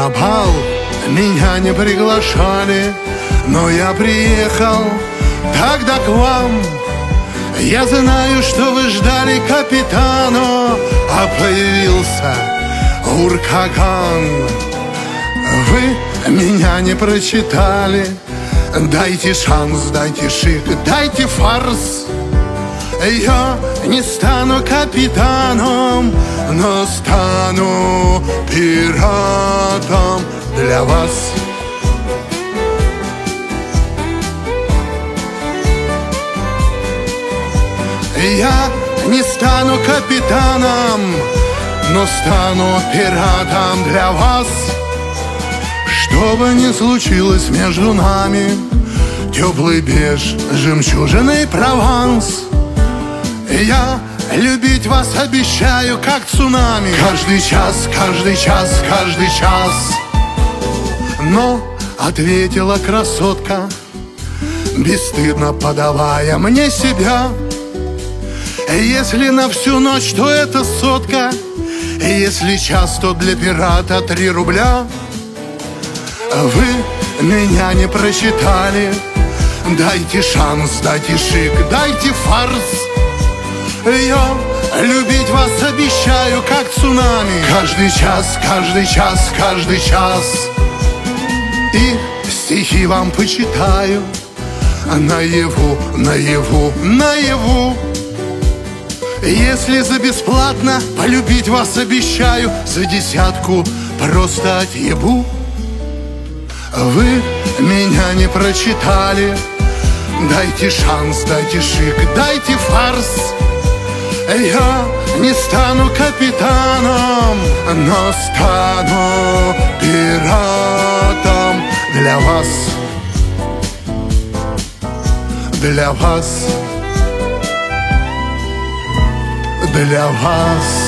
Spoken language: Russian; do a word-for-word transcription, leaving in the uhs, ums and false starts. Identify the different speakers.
Speaker 1: на бал меня не приглашали, но я приехал тогда к вам. Я знаю, что вы ждали капитана, а появился Уркаган. Вы меня не прочитали. Дайте шанс, дайте шик, дайте фарс. Я не стану капитаном, но стану пиратом для вас. Я не стану капитаном, но стану пиратом для вас. Что бы ни случилось между нами, теплый беж, жемчужиный Прованс, я любить вас обещаю, как цунами. Каждый час, каждый час, каждый час. Но ответила красотка, бесстыдно подавая мне себя: если на всю ночь, то это сотка, если час, то для пирата три рубля. Вы меня не прочитали. Дайте шанс, дайте шик, дайте фарс. Я любить вас обещаю, как цунами. Каждый час, каждый час, каждый час. И стихи вам почитаю наяву, наяву, наяву. Если за бесплатно полюбить вас обещаю, за десятку просто отъебу. Вы меня не прочитали. Дайте шанс, дайте шик, дайте фарс. Я не стану капитаном, но стану пиратом для вас. Для вас. Для вас.